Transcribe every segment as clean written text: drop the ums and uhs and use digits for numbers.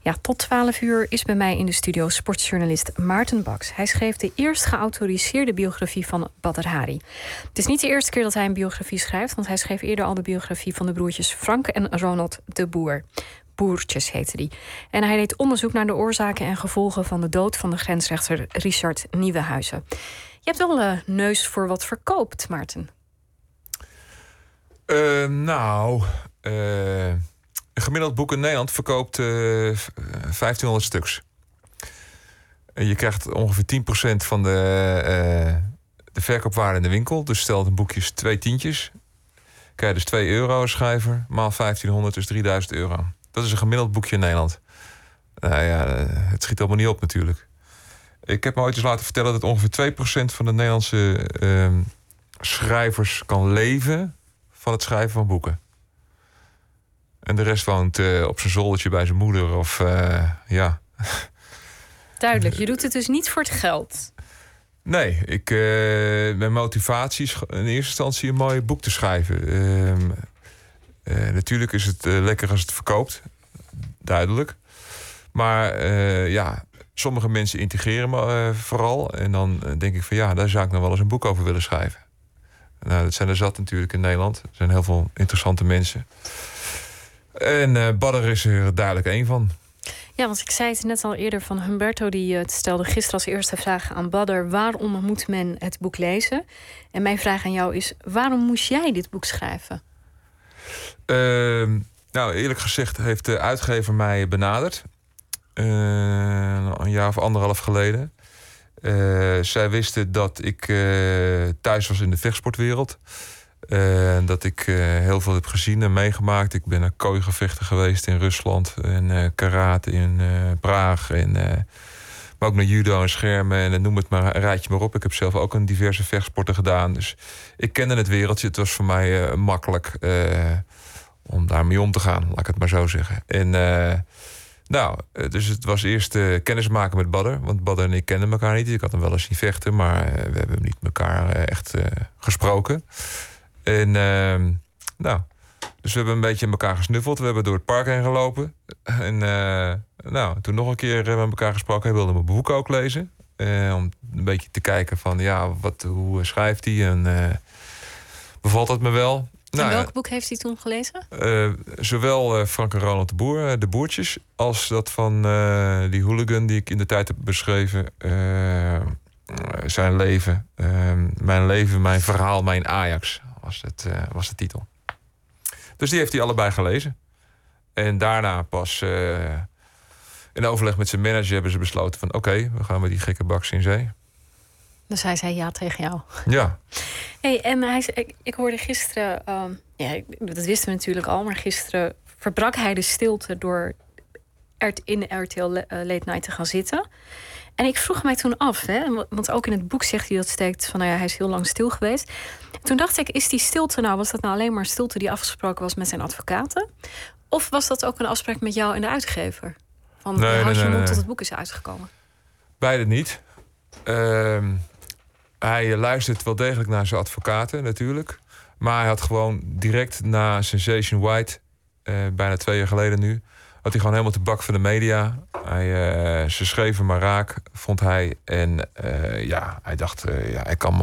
Ja, tot 12 uur is bij mij in de studio sportjournalist Maarten Baks. Hij schreef de eerst geautoriseerde biografie van Badr Hari. Het is niet de eerste keer dat hij een biografie schrijft, want hij schreef eerder al de biografie van de broertjes Frank en Ronald de Boer. Boertjes heette die. En hij deed onderzoek naar de oorzaken en gevolgen van de dood van de grensrechter Richard Nieuwenhuizen. Je hebt wel een neus voor wat verkoopt, Maarten. Een gemiddeld boek in Nederland verkoopt 1500 stuks. En je krijgt ongeveer 10% van de verkoopwaarde in de winkel. Dus stel dat een boekje is 2 tientjes. Krijg je dus €2 een schrijver. Maal 1500 is €3000. Dat is een gemiddeld boekje in Nederland. Nou ja, het schiet allemaal niet op natuurlijk. Ik heb me ooit eens laten vertellen dat ongeveer 2% van de Nederlandse schrijvers kan leven van het schrijven van boeken. En de rest woont op zijn zoldertje bij zijn moeder of ja. Duidelijk, je doet het dus niet voor het geld. Nee, mijn motivatie is in eerste instantie een mooi boek te schrijven. Natuurlijk is het lekker als het verkoopt. Duidelijk. Maar ja, sommige mensen integreren me vooral. En dan denk ik van ja, daar zou ik nog wel eens een boek over willen schrijven. Nou, dat zijn er zat natuurlijk in Nederland. Er zijn heel veel interessante mensen. En Badr is er duidelijk één van. Ja, want ik zei het net al eerder van Humberto. Die stelde gisteren als eerste vraag aan Badr: waarom moet men het boek lezen? En mijn vraag aan jou is: waarom moest jij dit boek schrijven? Nou, eerlijk gezegd heeft de uitgever mij benaderd. Een jaar of 1,5 geleden. Zij wisten dat ik thuis was in de vechtsportwereld. Dat ik heel veel heb gezien en meegemaakt. Ik ben naar kooigevechten geweest in Rusland. En karate in Praag. Maar ook naar judo en schermen. En noem het maar, raad je maar op. Ik heb zelf ook een diverse vechtsporten gedaan. Dus ik kende het wereldje. Het was voor mij makkelijk om daarmee om te gaan. Laat ik het maar zo zeggen. En dus het was eerst kennis maken met Badr. Want Badr en ik kenden elkaar niet. Ik had hem wel eens zien vechten. Maar we hebben niet elkaar echt gesproken. En dus we hebben een beetje met elkaar gesnuffeld. We hebben door het park heen gelopen. En toen nog een keer met elkaar gesproken. Hij wilde mijn boek ook lezen. Om een beetje te kijken van ja, hoe schrijft hij en bevalt het me wel. En welk boek heeft hij toen gelezen? Zowel Frank en Ronald de Boer, de Boertjes, als dat van die hooligan die ik in de tijd heb beschreven. Zijn leven, mijn leven, mijn verhaal, mijn Ajax was de titel. Dus die heeft hij allebei gelezen. En daarna pas in overleg met zijn manager hebben ze besloten van oké, we gaan met die gekke baks in zee. Dus hij zei ja tegen jou. Ja. Hey, en ik hoorde gisteren, dat wisten we natuurlijk al, maar gisteren verbrak hij de stilte door in de RTL Late Night te gaan zitten. En ik vroeg mij toen af, want ook in het boek zegt hij dat steekt van hij is heel lang stil geweest. Toen dacht ik, is die stilte was dat nou alleen maar stilte die afgesproken was met zijn advocaten? Of was dat ook een afspraak met jou en de uitgever? Van houd je mond tot het boek is uitgekomen. Beide niet. Hij luistert wel degelijk naar zijn advocaten natuurlijk. Maar hij had gewoon direct na Sensation White, bijna 2 jaar geleden nu, had hij gewoon helemaal te bak van de media. Ze schreven maar raak, vond hij. En hij dacht, ik kan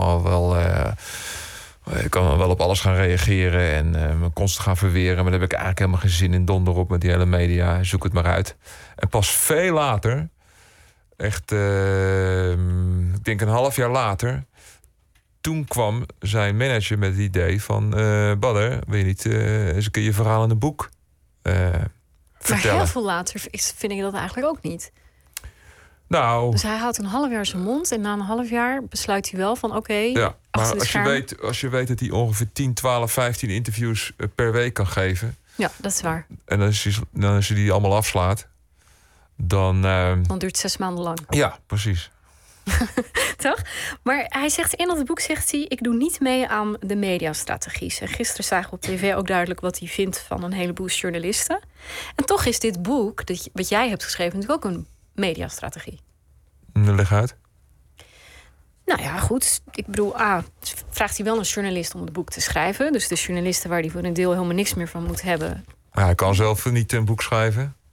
wel op alles gaan reageren en me constant gaan verweren. Maar daar heb ik eigenlijk helemaal geen zin in, donder op met die hele media. Zoek het maar uit. En pas veel later, echt, ik denk een half jaar later, toen kwam zijn manager met het idee van Badr, wil je niet eens een keer je verhaal in een boek vertellen? Maar heel veel later vind ik dat eigenlijk ook niet. Nou, dus hij houdt een half jaar zijn mond en na een half jaar besluit hij wel van oké. Ja, maar als je weet dat hij ongeveer 10, 12, 15 interviews per week kan geven. Ja, dat is waar. En als je die allemaal afslaat, dan duurt het 6 maanden lang. Ja, precies. Toch? Maar hij zegt in dat boek, ik doe niet mee aan de mediastrategie. En gisteren zagen we op tv ook duidelijk wat hij vindt van een heleboel journalisten. En toch is dit boek, wat jij hebt geschreven, natuurlijk ook een mediastrategie. Leg uit. Nou ja, goed. Ik bedoel, vraagt hij wel een journalist om het boek te schrijven. Dus de journalisten waar hij voor een deel helemaal niks meer van moet hebben. Hij kan zelf niet een boek schrijven.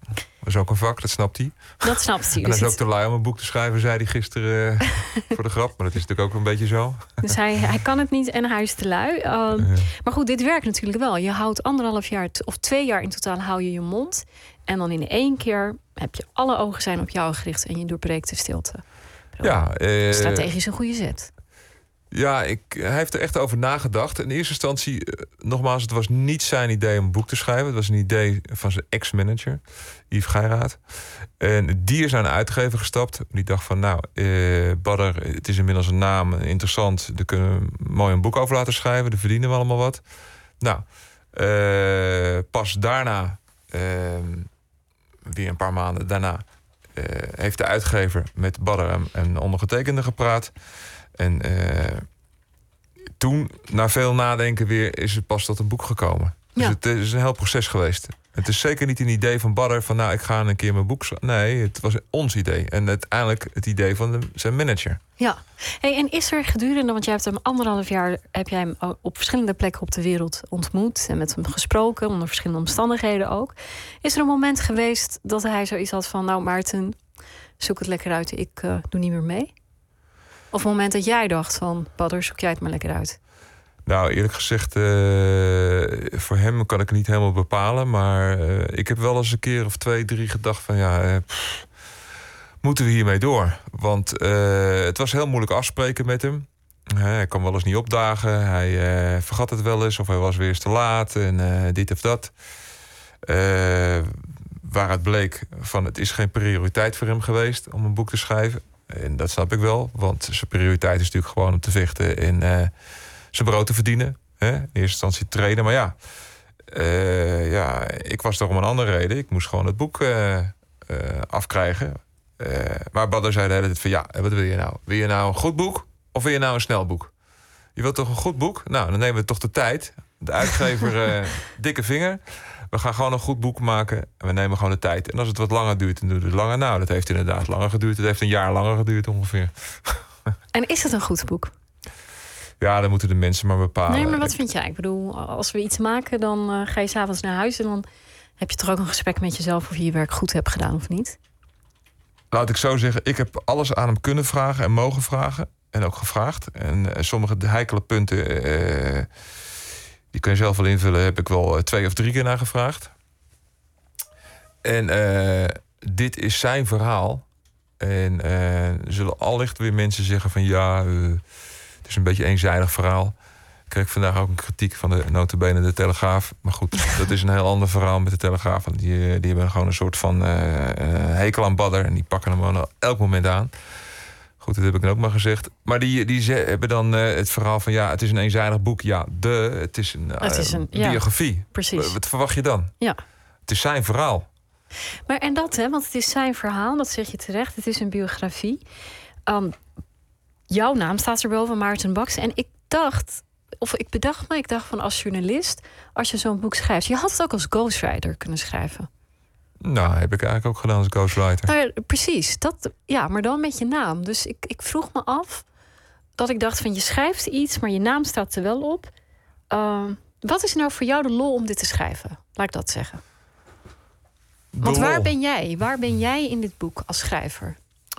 Dat is ook een vak, dat snapt hij. Dat snapt hij. En hij is ook te lui om een boek te schrijven, zei hij gisteren voor de grap. Maar dat is natuurlijk ook een beetje zo. Dus hij kan het niet en hij is te lui. Maar goed, dit werkt natuurlijk wel. Je houdt 1,5 jaar of 2 jaar in totaal hou je je mond. En dan in 1 keer heb je alle ogen zijn op jou gericht en je doorbreekt de stilte. Ja, strategisch een goede zet. Ja, hij heeft er echt over nagedacht. In eerste instantie, nogmaals, het was niet zijn idee om een boek te schrijven. Het was een idee van zijn ex-manager, Yves Geiraat. En die is naar een uitgever gestapt. Die dacht van, Badr, het is inmiddels een naam, interessant. Daar kunnen we mooi een boek over laten schrijven. Daar verdienen we allemaal wat. Nou, pas daarna, weer een paar maanden daarna, heeft de uitgever met Badr en ondergetekende gepraat. En toen, na veel nadenken weer, is het pas tot een boek gekomen. Dus het is een heel proces geweest. Het is zeker niet een idee van Badr van, ik ga een keer mijn boek schrijven. Nee, het was ons idee. En uiteindelijk het idee van zijn manager. Ja. Hey, en is er gedurende, want jij hebt hem 1,5 jaar, heb jij hem op verschillende plekken op de wereld ontmoet en met hem gesproken, onder verschillende omstandigheden ook. Is er een moment geweest dat hij zoiets had van, Maarten, zoek het lekker uit, ik doe niet meer mee? Of een moment dat jij dacht van, Badr, zoek jij het maar lekker uit? Nou, eerlijk gezegd, voor hem kan ik het niet helemaal bepalen. Maar ik heb wel eens een keer of 2, 3 gedacht van, moeten we hiermee door? Want het was heel moeilijk afspreken met hem. Hij kwam wel eens niet opdagen. Hij vergat het wel eens of hij was weer eens te laat en dit of dat. Waaruit bleek van, het is geen prioriteit voor hem geweest om een boek te schrijven. En dat snap ik wel, want zijn prioriteit is natuurlijk gewoon om te vechten en zijn brood te verdienen. In eerste instantie trainen, maar ik was toch om een andere reden. Ik moest gewoon het boek afkrijgen. Maar Badr zei de hele tijd van, wat wil je nou? Wil je nou een goed boek of wil je nou een snel boek? Je wilt toch een goed boek? Nou, dan nemen we toch de tijd. De uitgever, dikke vinger. We gaan gewoon een goed boek maken en we nemen gewoon de tijd. En als het wat langer duurt, dan doen we het langer. Nou, dat heeft inderdaad langer geduurd. Het heeft 1 jaar langer geduurd ongeveer. En is het een goed boek? Ja, dan moeten de mensen maar bepalen. Nee, maar wat vind jij? Ik bedoel, als we iets maken, dan ga je 's avonds naar huis en dan heb je toch ook een gesprek met jezelf of je je werk goed hebt gedaan of niet? Laat ik zo zeggen, ik heb alles aan hem kunnen vragen en mogen vragen. En ook gevraagd. En sommige heikele punten, die kun je zelf wel invullen, heb ik wel 2 of 3 keer naar gevraagd. En dit is zijn verhaal. En er zullen allicht weer mensen zeggen van, het is een beetje een eenzijdig verhaal. Ik kreeg vandaag ook een kritiek van de nota bene de Telegraaf. Maar goed, dat is een heel ander verhaal met de Telegraaf. Want die hebben gewoon een soort van hekel aan Badr. En die pakken hem gewoon elk moment aan. Goed, dat heb ik dan ook maar gezegd. Maar die hebben dan het verhaal van, het is een eenzijdig boek. Het is een biografie. Precies. Wat verwacht je dan? Ja. Het is zijn verhaal. Maar en dat, want het is zijn verhaal, dat zeg je terecht. Het is een biografie. Jouw naam staat erboven, Maarten Baks. En ik dacht van, als journalist, als je zo'n boek schrijft, je had het ook als ghostwriter kunnen schrijven. Nou, heb ik eigenlijk ook gedaan als ghostwriter. Nou ja, precies. Maar dan met je naam. Dus ik vroeg me af dat ik dacht van, je schrijft iets, maar je naam staat er wel op. Wat is nou voor jou de lol om dit te schrijven? Laat ik dat zeggen. Want waar ben jij? Waar ben jij in dit boek als schrijver?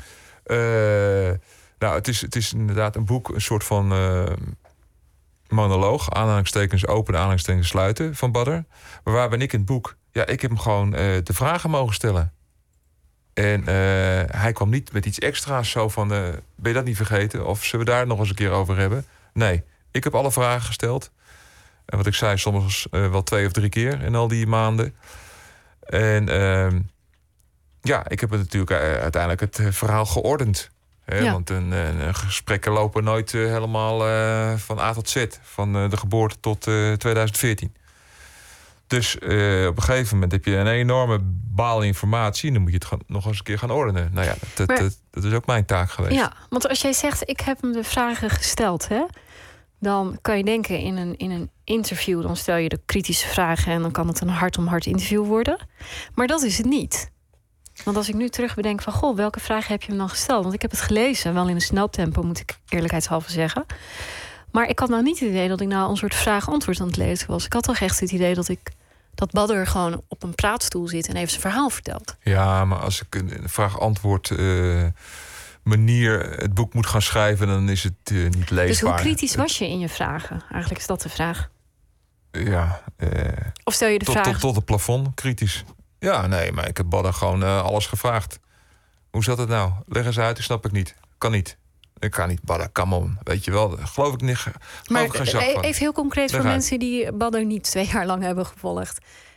Het is inderdaad een boek, een soort van monoloog. Aanhalingstekens open, aanhalingstekens sluiten van Badr. Maar waar ben ik in het boek? Ja, ik heb hem gewoon de vragen mogen stellen. En hij kwam niet met iets extra's zo van, ben je dat niet vergeten? Of zullen we daar nog eens een keer over hebben? Nee, ik heb alle vragen gesteld. En wat ik zei, soms wel 2 of 3 keer in al die maanden. En ik heb het natuurlijk uiteindelijk het verhaal geordend. Want een gesprekken lopen nooit helemaal van A tot Z. Van de geboorte tot 2014. Dus op een gegeven moment heb je een enorme baal informatie. En dan moet je het nog eens een keer gaan ordenen. Nou ja, dat is ook mijn taak geweest. Ja, want als jij zegt, ik heb hem de vragen gesteld, dan kan je denken in een interview, dan stel je de kritische vragen en dan kan het een hart-om-hart interview worden. Maar dat is het niet. Want als ik nu terug bedenk van, welke vragen heb je hem dan gesteld? Want ik heb het gelezen, wel in een snel tempo, moet ik eerlijkheidshalve zeggen. Maar ik had nou niet het idee dat ik nou een soort vraag-antwoord aan het lezen was. Ik had toch echt het idee dat dat Badr gewoon op een praatstoel zit en even zijn verhaal vertelt. Ja, maar als ik een vraag-antwoord manier het boek moet gaan schrijven, dan is het niet leesbaar. Dus hoe kritisch was je in je vragen? Eigenlijk is dat de vraag. Ja. Of stel je de vraag... Tot het plafond, kritisch. Ja, nee, maar ik heb Badr gewoon alles gevraagd. Hoe zat het nou? Leg eens uit, dat snap ik niet. Kan niet. Ik kan niet. Badr, come on. Weet je wel, geloof ik niet. Maar even heel concreet voor mensen die Badr niet 2 jaar lang hebben gevolgd.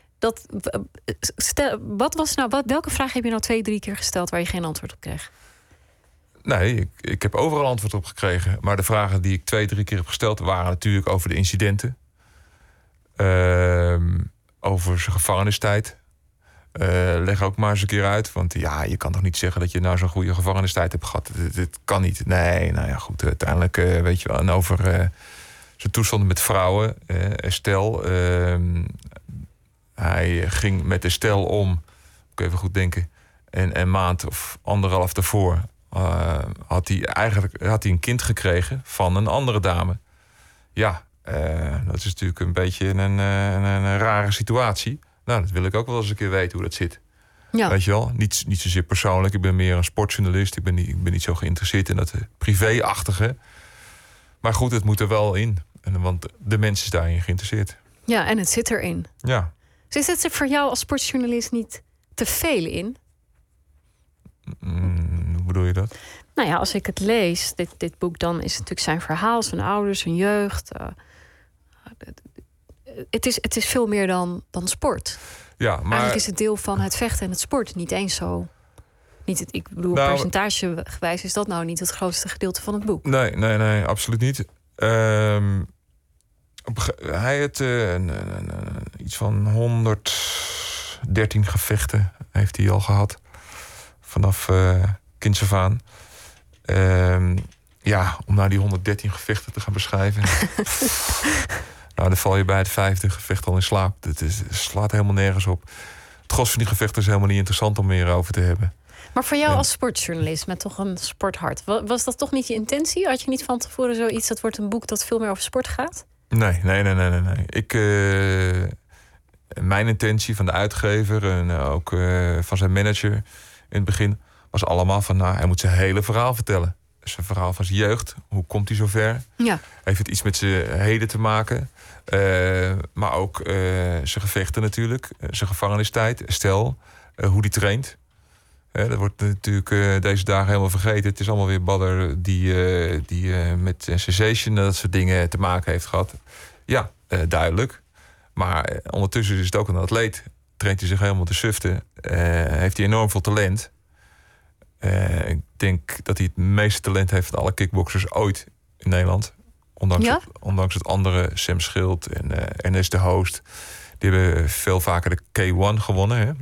Welke vraag heb je nou 2, 3 keer gesteld waar je geen antwoord op kreeg? Nee, ik heb overal antwoord op gekregen. Maar de vragen die ik 2, 3 keer heb gesteld waren natuurlijk over de incidenten. Over zijn gevangenistijd. Leg ook maar eens een keer uit. Want ja, je kan toch niet zeggen dat je nou zo'n goede gevangenistijd hebt gehad. Dit kan niet. Nee, nou ja, goed. Uiteindelijk, weet je wel. En over zijn toestanden met vrouwen. Estelle. Hij ging met Estelle om. Moet ik even goed denken. En een maand of 1,5 daarvoor had hij een kind gekregen van een andere dame. Ja, dat is natuurlijk een beetje een rare situatie. Nou, dat wil ik ook wel eens een keer weten hoe dat zit. Ja. Weet je wel? Niet zozeer persoonlijk. Ik ben meer een sportjournalist. Ik ben niet zo geïnteresseerd in dat privé-achtige. Maar goed, het moet er wel in. Want de mens is daarin geïnteresseerd. Ja, en het zit erin. Ja. Zit het er voor jou als sportjournalist niet te veel in? Hoe bedoel je dat? Nou ja, als ik het lees, dit boek, dan is het natuurlijk zijn verhaal, zijn ouders, zijn jeugd. Het is veel meer dan sport. Ja, maar eigenlijk is het deel van het vechten en het sport niet eens zo. Ik bedoel, percentagegewijs is dat nou niet het grootste gedeelte van het boek. Nee, absoluut niet. Hij had iets van 113 gevechten heeft hij al gehad. Vanaf kinds af aan. Om nou die 113 gevechten te gaan beschrijven. Nou, dan val je bij het 5e gevecht al in slaap. Het slaat helemaal nergens op. Het gros van die gevechten is helemaal niet interessant om meer over te hebben. Maar voor jou als sportjournalist met toch een sporthart, was dat toch niet je intentie? Had je niet van tevoren zoiets, dat wordt een boek dat veel meer over sport gaat? Nee. Mijn intentie van de uitgever en ook van zijn manager in het begin was allemaal van, hij moet zijn hele verhaal vertellen. Zijn verhaal van zijn jeugd. Hoe komt hij zover? Ja. Heeft het iets met zijn heden te maken? Maar ook zijn gevechten natuurlijk. Zijn gevangenistijd. Stel, hoe die traint. Dat wordt natuurlijk deze dagen helemaal vergeten. Het is allemaal weer Badr die met sensation dat soort dingen te maken heeft gehad. Ja, duidelijk. Maar ondertussen is het ook een atleet. Traint hij zich helemaal te suften. Heeft hij enorm veel talent. Ik denk dat hij het meeste talent heeft van alle kickboxers ooit in Nederland. Ondanks het andere, Sam Schild en Ernest de Hoost. Die hebben veel vaker de K1 gewonnen. Hè?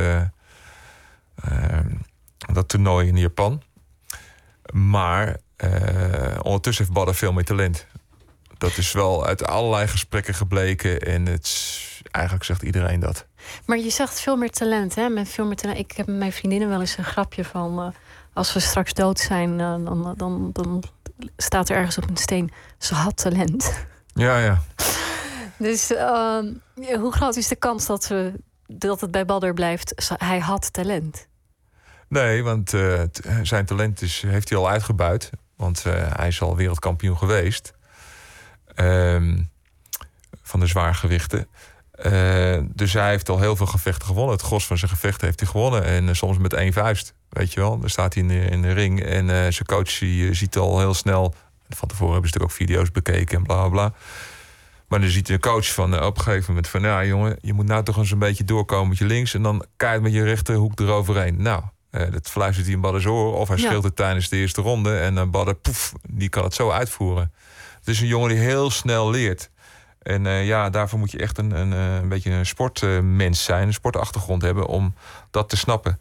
Dat toernooi in Japan. Maar ondertussen heeft Badr veel meer talent. Dat is wel uit allerlei gesprekken gebleken. En eigenlijk zegt iedereen dat. Maar je zegt veel meer talent, hè? Met veel meer talent. Ik heb met mijn vriendinnen wel eens een grapje van, als we straks dood zijn, dan staat er ergens op een steen, ze had talent. Ja. Dus hoe groot is de kans dat het bij Badr blijft, hij had talent? Nee, want zijn talent heeft hij al uitgebuit. Want hij is al wereldkampioen geweest. Van de zwaargewichten. Dus hij heeft al heel veel gevechten gewonnen. Het gros van zijn gevechten heeft hij gewonnen. En soms met 1 vuist. Weet je wel, dan staat hij in de ring. En zijn coach ziet al heel snel. Van tevoren hebben ze natuurlijk ook video's bekeken en bla bla. Maar dan ziet de coach van op een gegeven moment van, ja jongen, je moet nou toch eens een beetje doorkomen met je links. En dan keihard met je rechterhoek eroverheen. Nou, dat fluistert hij in Badr's oor. Of hij scheelt het tijdens de eerste ronde. En Badr, die kan het zo uitvoeren. Het is een jongen die heel snel leert. En daarvoor moet je echt een beetje een sportmens zijn. Een sportachtergrond hebben om dat te snappen.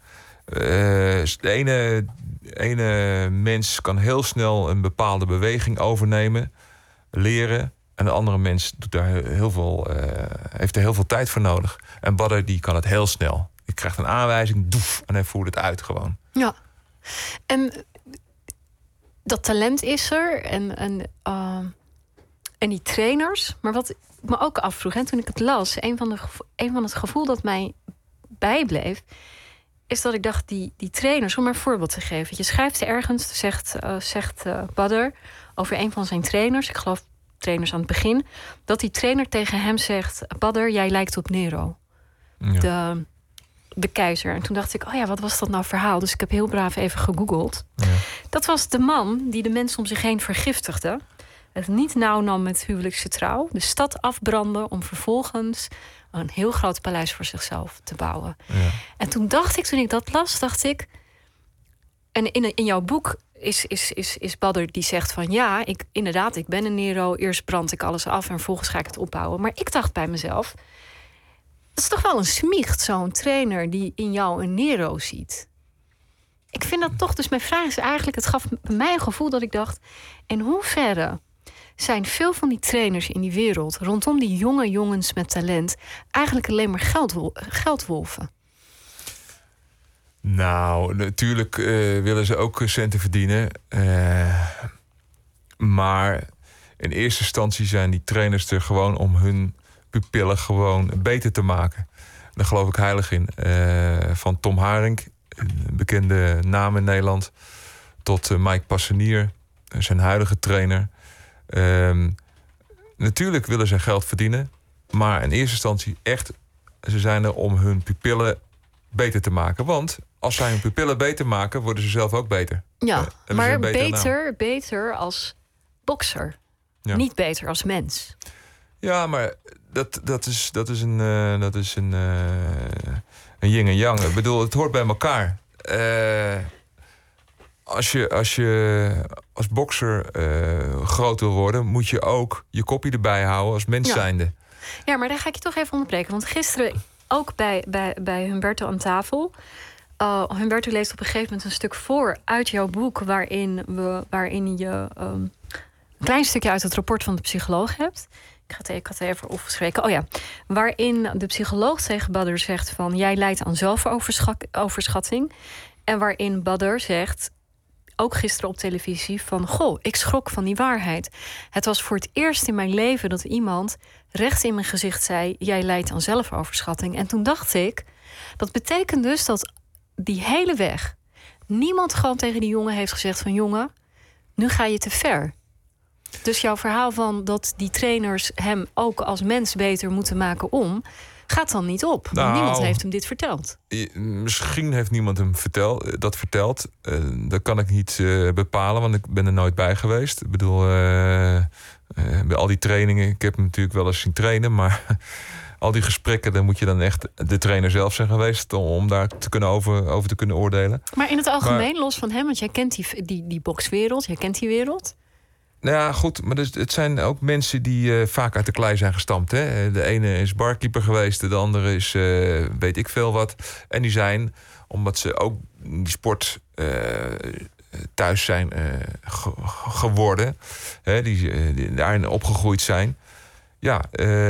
De ene mens kan heel snel een bepaalde beweging overnemen. Leren. En de andere mens doet daar heeft er heel veel tijd voor nodig. En Badr die kan het heel snel. Je krijgt een aanwijzing, doef, en hij voert het uit gewoon. Ja. En dat talent is er. En En die trainers, maar wat ik me ook afvroeg, en toen ik het las, een van het gevoel dat mij bijbleef, is dat ik dacht, die trainers, om maar een voorbeeld te geven. Je schrijft ergens, zegt Badr over een van zijn trainers, ik geloof trainers aan het begin, dat die trainer tegen hem zegt: Badr, jij lijkt op Nero. Ja. De keizer. En toen dacht ik, wat was dat nou verhaal? Dus ik heb heel braaf even gegoogeld. Ja. Dat was de man die de mensen om zich heen vergiftigde, het niet nauw nam met huwelijkse trouw, de stad afbrandde om vervolgens een heel groot paleis voor zichzelf te bouwen. Ja. En toen ik dat las, dacht ik, en in jouw boek is Badr die zegt van ik ben een Nero, eerst brand ik alles af en vervolgens ga ik het opbouwen. Maar ik dacht bij mezelf, dat is toch wel een smiecht, zo'n trainer die in jou een Nero ziet. Ik vind dat toch, dus mijn vraag is eigenlijk, het gaf mij een gevoel dat ik dacht, in hoeverre zijn veel van die trainers in die wereld rondom die jonge jongens met talent eigenlijk alleen maar geldwolven? Nou, natuurlijk willen ze ook centen verdienen. Maar in eerste instantie zijn die trainers er gewoon om hun pupillen gewoon beter te maken. Daar geloof ik heilig in. Van Tom Haring, een bekende naam in Nederland, tot Mike Passanier, zijn huidige trainer. Natuurlijk willen ze geld verdienen, maar in eerste instantie echt, ze zijn er om hun pupillen beter te maken. Want als zij hun pupillen beter maken, worden ze zelf ook beter. Ja, maar beter als bokser. Ja. Niet beter als mens. Ja, maar dat is een yin en yang. Ik bedoel, het hoort bij elkaar. Als je als bokser groot wil worden, moet je ook je kopje erbij houden als mens zijnde. Ja, maar daar ga ik je toch even onderbreken. Want gisteren ook bij Humberto aan tafel. Humberto leest op een gegeven moment een stuk voor uit jouw boek, waarin je een klein stukje uit het rapport van de psycholoog hebt. Ik had het even opgeschreven. Waarin de psycholoog tegen Badr zegt van, jij lijdt aan zelfoverschatting. En waarin Badr zegt, ook gisteren op televisie, van ik schrok van die waarheid. Het was voor het eerst in mijn leven dat iemand recht in mijn gezicht zei, jij lijdt aan zelfoverschatting. En toen dacht ik, dat betekent dus dat die hele weg niemand gewoon tegen die jongen heeft gezegd van, jongen, nu ga je te ver. Dus jouw verhaal van dat die trainers hem ook als mens beter moeten maken gaat dan niet op. Want niemand heeft hem dit verteld. Misschien heeft niemand hem dat verteld. Dat kan ik niet bepalen, want ik ben er nooit bij geweest. Ik bedoel, bij al die trainingen, ik heb hem natuurlijk wel eens zien trainen, maar al die gesprekken, dan moet je dan echt de trainer zelf zijn geweest om daar te kunnen over te kunnen oordelen. Maar in het algemeen, los van hem, want jij kent die bokswereld, jij kent die wereld. Nou ja, goed, maar het zijn ook mensen die vaak uit de klei zijn gestampt. Hè? De ene is barkeeper geweest, de andere is weet ik veel wat. En die zijn, omdat ze ook die sport thuis zijn geworden, die daarin opgegroeid zijn. Ja,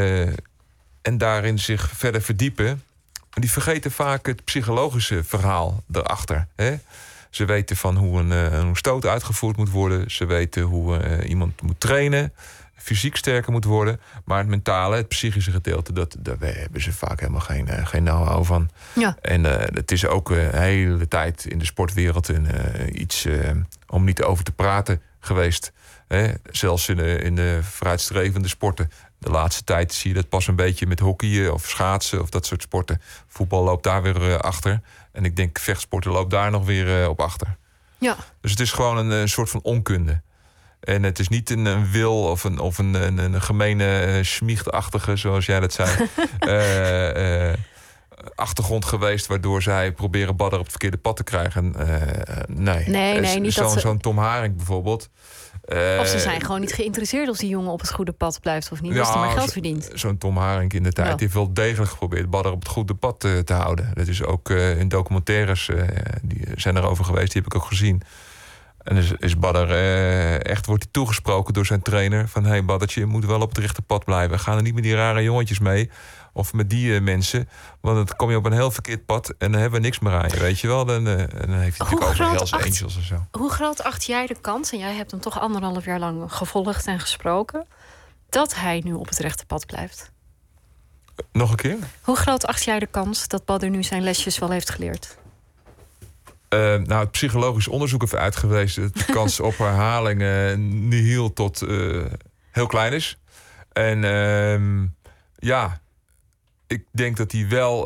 en daarin zich verder verdiepen. Die vergeten vaak het psychologische verhaal erachter. Hè? Ze weten van hoe een stoot uitgevoerd moet worden. Ze weten hoe iemand moet trainen. Fysiek sterker moet worden. Maar het mentale, het psychische gedeelte, daar hebben ze vaak helemaal geen know-how van. Ja. En het is ook de hele tijd in de sportwereld iets om niet over te praten geweest. Zelfs in de vooruitstrevende sporten. De laatste tijd zie je dat pas een beetje met hockeyen of schaatsen of dat soort sporten. Voetbal loopt daar weer achter. En ik denk vechtsporten loopt daar nog weer op achter. Ja. Dus het is gewoon een soort van onkunde. En het is niet een wil of een gemene schmiechtachtige, zoals jij dat zei, achtergrond geweest, waardoor zij proberen Badr op het verkeerde pad te krijgen. Nee, niet zo'n Tom Haring bijvoorbeeld. Of ze zijn gewoon niet geïnteresseerd of die jongen op het goede pad blijft of niet. Ja, als hij maar geld verdient. Zo'n Tom Haring in de tijd, die heeft wel degelijk geprobeerd Badr op het goede pad te houden. Dat is ook in documentaires, die zijn erover geweest, die heb ik ook gezien. En is Badr echt, wordt hij toegesproken door zijn trainer van, hey Badrtje, je moet wel op het rechte pad blijven. Ga er niet met die rare jongetjes mee. Of met die mensen. Want dan kom je op een heel verkeerd pad en dan hebben we niks meer aan je, weet je wel. Dan heeft hij natuurlijk over Hells Angels en zo. Hoe groot acht jij de kans, en jij hebt hem toch 1,5 jaar lang gevolgd en gesproken, dat hij nu op het rechte pad blijft? Nog een keer? Hoe groot acht jij de kans dat Badr nu zijn lesjes wel heeft geleerd? Het psychologisch onderzoek heeft uitgewezen dat de kans op herhaling nihil tot heel klein is. En ik denk dat hij wel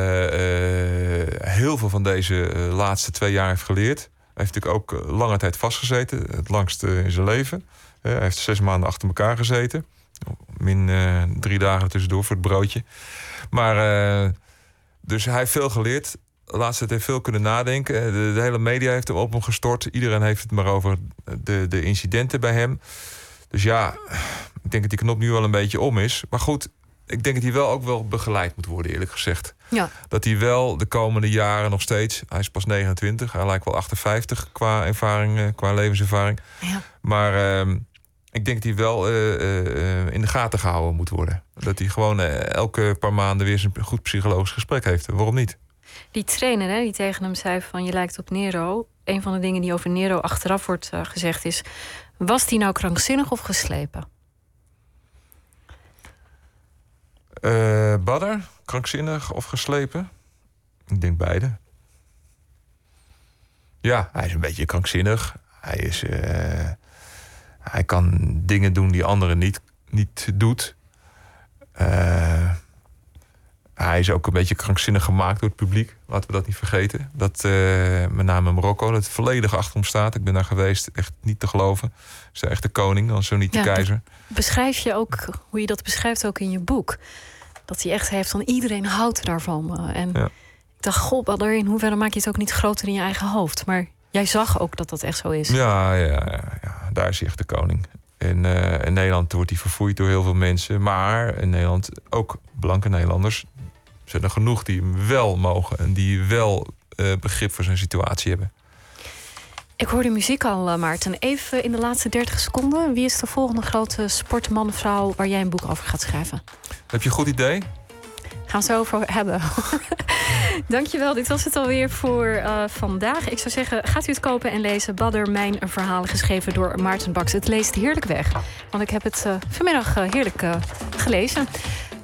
heel veel van deze laatste 2 jaar heeft geleerd. Hij heeft natuurlijk ook lange tijd vastgezeten, het langst in zijn leven. Hij heeft 6 maanden achter elkaar gezeten. Min 3 dagen tussendoor voor het broodje. Maar dus hij heeft veel geleerd. De laatste tijd heeft veel kunnen nadenken. De hele media heeft hem op hem gestort. Iedereen heeft het maar over de incidenten bij hem. Dus ja, ik denk dat die knop nu wel een beetje om is. Maar goed, ik denk dat hij wel ook wel begeleid moet worden, eerlijk gezegd. Ja. Dat hij wel de komende jaren nog steeds... Hij is pas 29, hij lijkt wel 58 qua ervaring, qua levenservaring. Ja. Maar ik denk dat hij wel in de gaten gehouden moet worden. Dat hij gewoon elke paar maanden weer een goed psychologisch gesprek heeft. Waarom niet? Die trainer, hè, die tegen hem zei van je lijkt op Nero. Een van de dingen die over Nero achteraf wordt gezegd is... was die nou krankzinnig of geslepen? Badr, krankzinnig of geslepen? Ik denk beide. Ja, hij is een beetje krankzinnig. Hij kan dingen doen die anderen niet doet. Hij is ook een beetje krankzinnig gemaakt door het publiek. Laten we dat niet vergeten. Dat met name Marokko, dat volledig achter hem staat. Ik ben daar geweest, echt niet te geloven. Is daar echt de koning, dan zo niet de keizer. Beschrijf je ook, hoe je dat beschrijft ook in je boek. Dat hij echt heeft van iedereen houdt daarvan. En ik dacht, goh, Badr, in hoeverre maak je het ook niet groter in je eigen hoofd? Maar jij zag ook dat dat echt zo is. Ja, daar is hij echt de koning. In Nederland wordt hij verfoeid door heel veel mensen. Maar in Nederland, ook blanke Nederlanders... zijn er genoeg die hem wel mogen... en die wel begrip voor zijn situatie hebben. Ik hoor de muziek al, Maarten. Even in de laatste 30 seconden. Wie is de volgende grote sportman, vrouw... waar jij een boek over gaat schrijven? Heb je een goed idee? Gaan we het zo over hebben. Dankjewel, dit was het alweer voor vandaag. Ik zou zeggen, gaat u het kopen en lezen. Badr, mijn verhalen, geschreven door Maarten Baks. Het leest heerlijk weg, want ik heb het vanmiddag heerlijk gelezen.